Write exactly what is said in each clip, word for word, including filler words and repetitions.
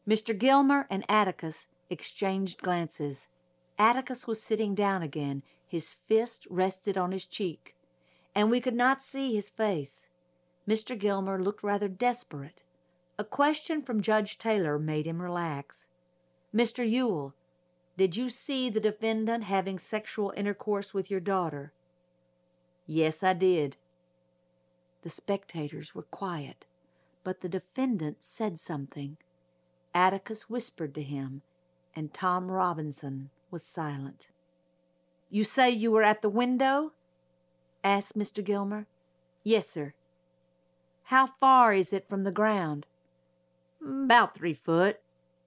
Mister Gilmer and Atticus exchanged glances. Atticus was sitting down again, his fist rested on his cheek, and we could not see his face. Mister Gilmer looked rather desperate. A question from Judge Taylor made him relax. Mister Ewell, did you see the defendant having sexual intercourse with your daughter? Yes, I did. The spectators were quiet, but the defendant said something. Atticus whispered to him, and Tom Robinson was silent. You say you were at the window? Asked Mister Gilmer. Yes, sir. How far is it from the ground? About three foot.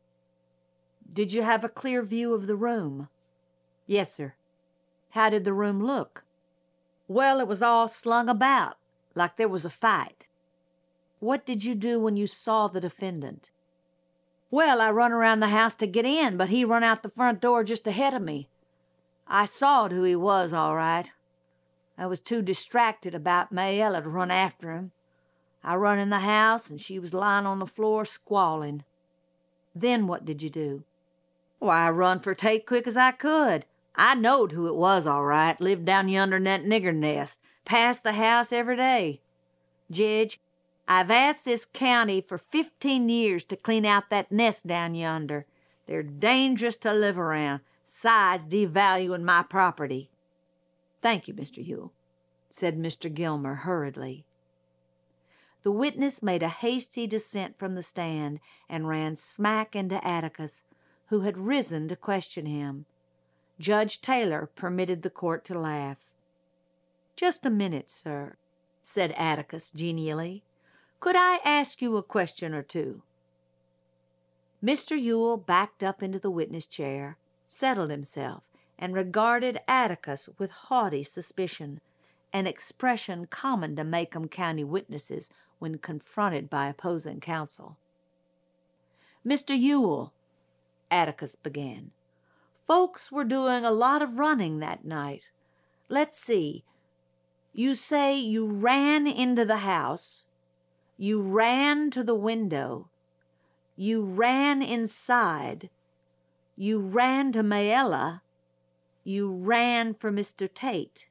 Did you have a clear view of the room? Yes, sir. How did the room look? Well, it was all slung about, like there was a fight. What did you do when you saw the defendant? Well, I run around the house to get in, but he run out the front door just ahead of me. I sawed who he was, all right. I was too distracted about Mayella to run after him. I run in the house, and she was lying on the floor squalling. Then what did you do? Why, I run for Tate quick as I could. I knowed who it was, all right. Lived down yonder in that nigger nest. Passed the house every day. Jedge, I've asked this county for fifteen years to clean out that nest down yonder. They're dangerous to live around, sides devaluing my property. Thank you, Mister Ewell, said Mister Gilmer hurriedly. The witness made a hasty descent from the stand and ran smack into Atticus, who had risen to question him. Judge Taylor permitted the court to laugh. Just a minute, sir, said Atticus genially. Could I ask you a question or two? Mister Ewell backed up into the witness chair, settled himself, and regarded Atticus with haughty suspicion, an expression common to Macomb County witnesses when confronted by opposing counsel. Mister Ewell, Atticus began, folks were doing a lot of running that night. Let's see. You say you ran into the house. You ran to the window. You ran inside. You ran to Mayella. You ran for Mister Tate.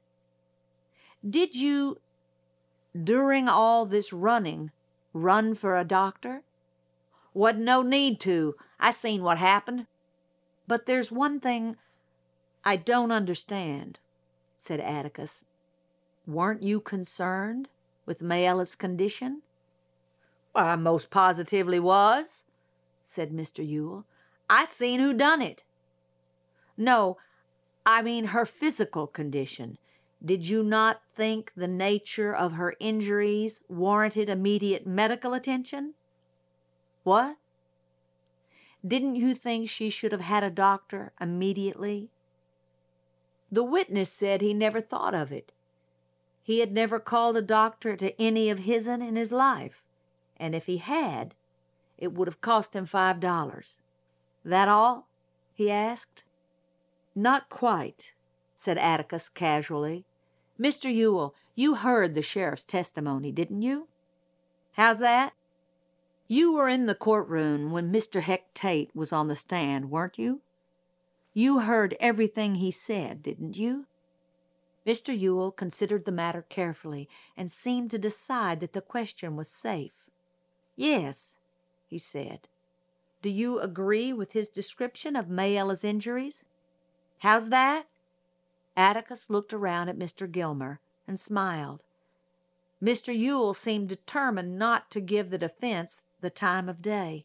Did you, during all this running, run for a doctor? Wasn't no need to. I seen what happened. But there's one thing I don't understand, said Atticus. Weren't you concerned with Mayella's condition? Well, I most positively was, said Mister Ewell. I seen who done it. No, I mean her physical condition. Did you not think the nature of her injuries warranted immediate medical attention? What? Didn't you think she should have had a doctor immediately? The witness said he never thought of it. He had never called a doctor to any of his'n in his life, and if he had, it would have cost him five dollars. That all? He asked. Not quite, said Atticus casually. Mister Ewell, you heard the sheriff's testimony, didn't you? How's that? You were in the courtroom when Mister Heck Tate was on the stand, weren't you? You heard everything he said, didn't you? Mister Ewell considered the matter carefully and seemed to decide that the question was safe. Yes, he said. Do you agree with his description of Mayella's injuries? How's that? Atticus looked around at Mister Gilmer and smiled. Mister Ewell seemed determined not to give the defense the time of day.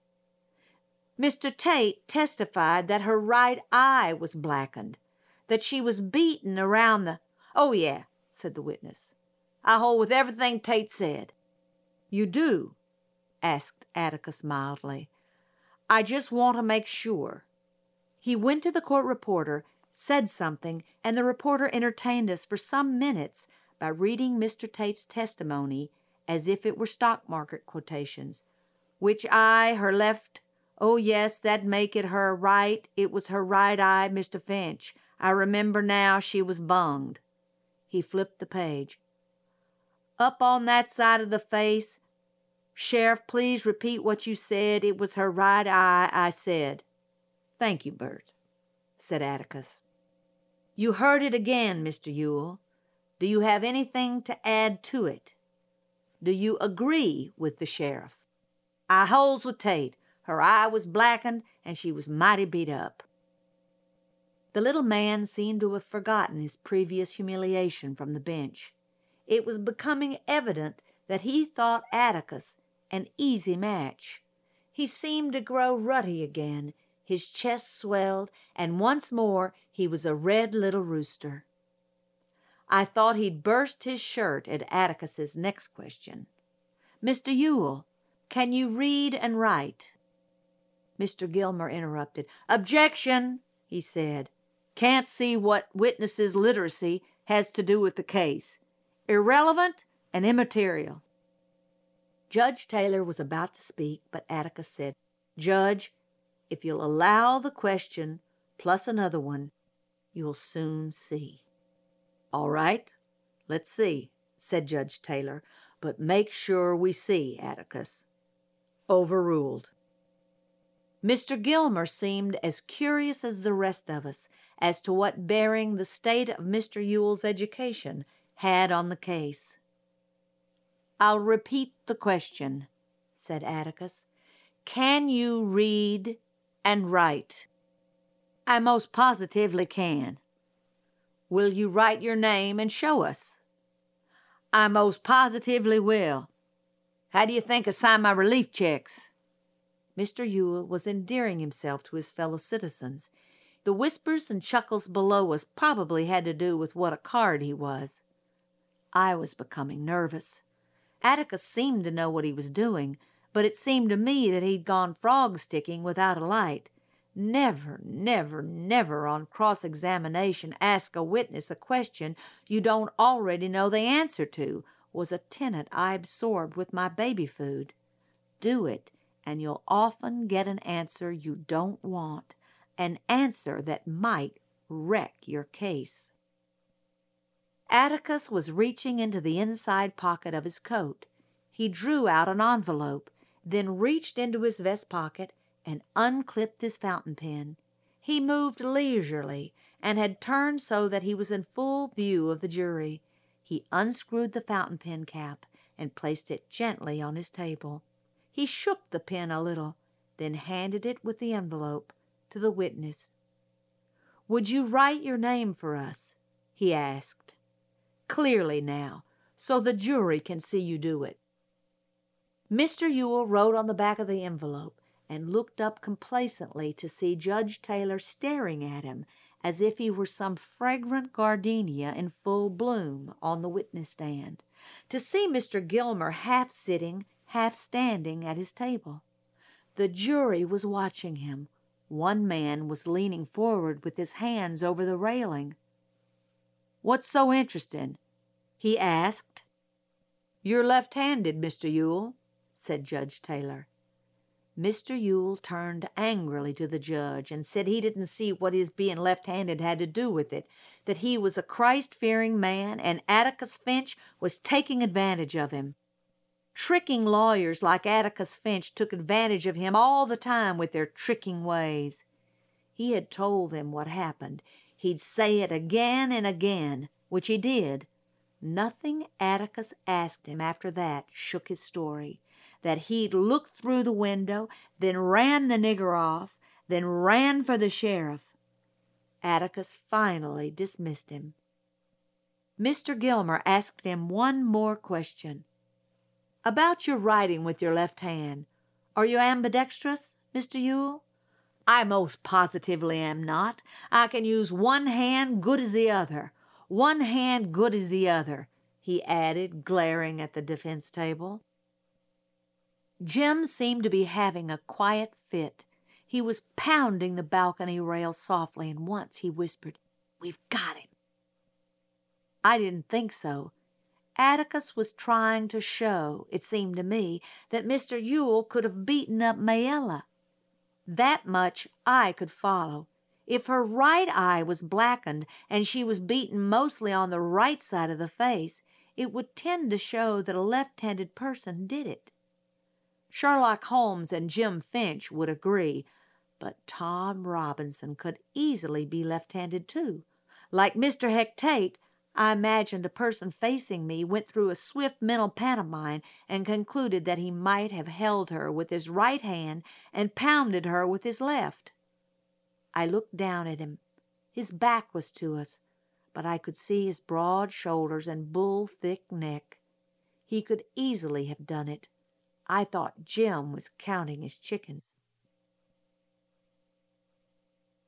Mister Tate testified that her right eye was blackened, that she was beaten around the... Oh, yeah, said the witness. I hold with everything Tate said. You do? Asked Atticus mildly. I just want to make sure. He went to the court reporter, said something, and the reporter entertained us for some minutes by reading Mister Tate's testimony as if it were stock market quotations. Which eye, her left? Oh, yes, that'd make it her right. It was her right eye, Mister Finch. I remember now she was bunged. He flipped the page. Up on that side of the face, Sheriff, please repeat what you said. It was her right eye, I said. Thank you, Bert, said Atticus. You heard it again, Mister Ewell. Do you have anything to add to it? Do you agree with the sheriff? I holds with Tate. Her eye was blackened, and she was mighty beat up. The little man seemed to have forgotten his previous humiliation from the bench. It was becoming evident that he thought Atticus an easy match. He seemed to grow ruddy again, his chest swelled, and once more he was a red little rooster. I thought he'd burst his shirt at Atticus's next question. Mister Ewell, can you read and write? Mister Gilmer interrupted. Objection, he said. Can't see what witnesses' literacy has to do with the case. Irrelevant and immaterial. Judge Taylor was about to speak, but Atticus said, Judge, if you'll allow the question plus another one, you'll soon see. All right, let's see, said Judge Taylor, but make sure we see, Atticus. Overruled. Mister Gilmer seemed as curious as the rest of us as to what bearing the state of Mister Ewell's education had on the case. I'll repeat the question, said Atticus. Can you read and write? I most positively can. Will you write your name and show us? I most positively will. How do you think I sign my relief checks? Mister Ewell was endearing himself to his fellow citizens. The whispers and chuckles below us probably had to do with what a card he was. I was becoming nervous. Atticus seemed to know what he was doing, but it seemed to me that he'd gone frog-sticking without a light. Never, never, never on cross-examination ask a witness a question you don't already know the answer to, was a tenet I absorbed with my baby food. Do it, and you'll often get an answer you don't want, an answer that might wreck your case. Atticus was reaching into the inside pocket of his coat. He drew out an envelope, then reached into his vest pocket and unclipped his fountain pen. He moved leisurely and had turned so that he was in full view of the jury. He unscrewed the fountain pen cap and placed it gently on his table. He shook the pen a little, then handed it with the envelope to the witness. Would you write your name for us? He asked. Clearly now, so the jury can see you do it. Mister Ewell wrote on the back of the envelope and looked up complacently to see Judge Taylor staring at him as if he were some fragrant gardenia in full bloom on the witness stand, to see Mister Gilmer half sitting, half standing at his table. The jury was watching him. One man was leaning forward with his hands over the railing. What's so interesting? He asked. You're left-handed, Mister Ewell, said Judge Taylor. Mister Ewell turned angrily to the judge and said he didn't see what his being left-handed had to do with it, that he was a Christ-fearing man and Atticus Finch was taking advantage of him. Tricking lawyers like Atticus Finch took advantage of him all the time with their tricking ways. He had told them what happened. He'd say it again and again, which he did. Nothing Atticus asked him after that shook his story. That he'd looked through the window, then ran the nigger off, then ran for the sheriff. Atticus finally dismissed him. Mister Gilmer asked him one more question. About your writing with your left hand, are you ambidextrous, Mister Ewell? I most positively am not. I can use one hand good as the other. One hand good as the other, he added, glaring at the defense table. Jim seemed to be having a quiet fit. He was pounding the balcony rail softly, and once he whispered, We've got him. I didn't think so. Atticus was trying to show, it seemed to me, that Mister Ewell could have beaten up Mayella. That much I could follow. If her right eye was blackened and she was beaten mostly on the right side of the face, it would tend to show that a left-handed person did it. Sherlock Holmes and Jim Finch would agree, but Tom Robinson could easily be left-handed too. Like Mister Hecate, I imagined a person facing me went through a swift mental pantomime and concluded that he might have held her with his right hand and pounded her with his left. I looked down at him. His back was to us, but I could see his broad shoulders and bull-thick neck. He could easily have done it. I thought Jim was counting his chickens.